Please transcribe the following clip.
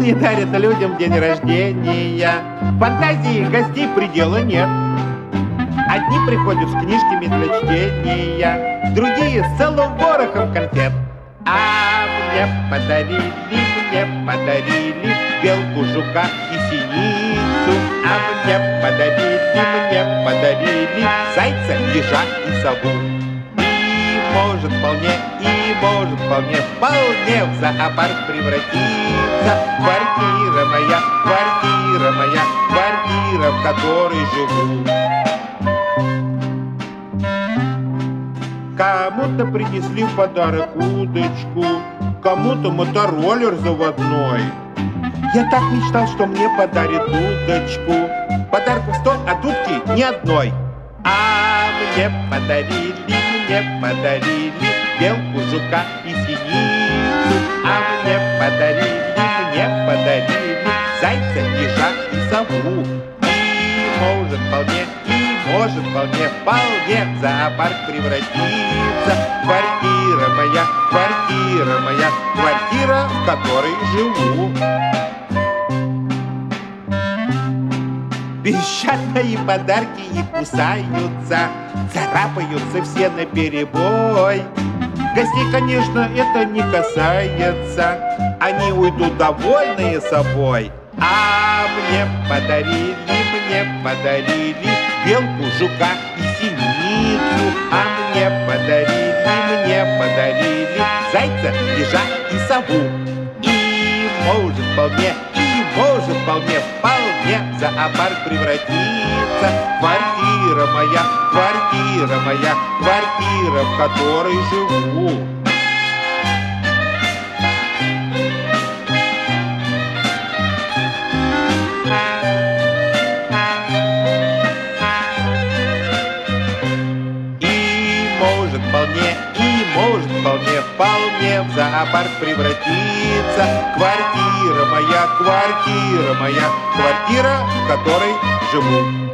Они дарят людям день рождения. Фантазии гостей предела нет. Одни приходят с книжками для чтения, другие с целым ворохом конфет. А мне подарили белку, жука и синицу. А мне подарили зайца, ежа и сову. И может вполне в зоопарк превратиться квартира моя, квартира, в которой живу. Кому-то принесли в подарок удочку, кому-то мотороллер заводной. Я так мечтал, что мне подарят удочку. Подарков 100, а утки ни одной. А мне подарили белку, жука и синицу. А мне подарили зайца, ежа и сову. И может вполне в зоопарк превратиться квартира моя, квартира, в которой живу. Пищат мои подарки и кусаются, царапаются все наперебой. Гостей, конечно, это не касается, они уйдут довольные собой. А мне подарили белку, жука и синицу. А мне подарили зайца, ежа и сову. И может вполне в зоопарк превратиться квартира моя, квартира, в которой живу. Вполне в зоопарк превратиться квартира моя, квартира, в которой живу.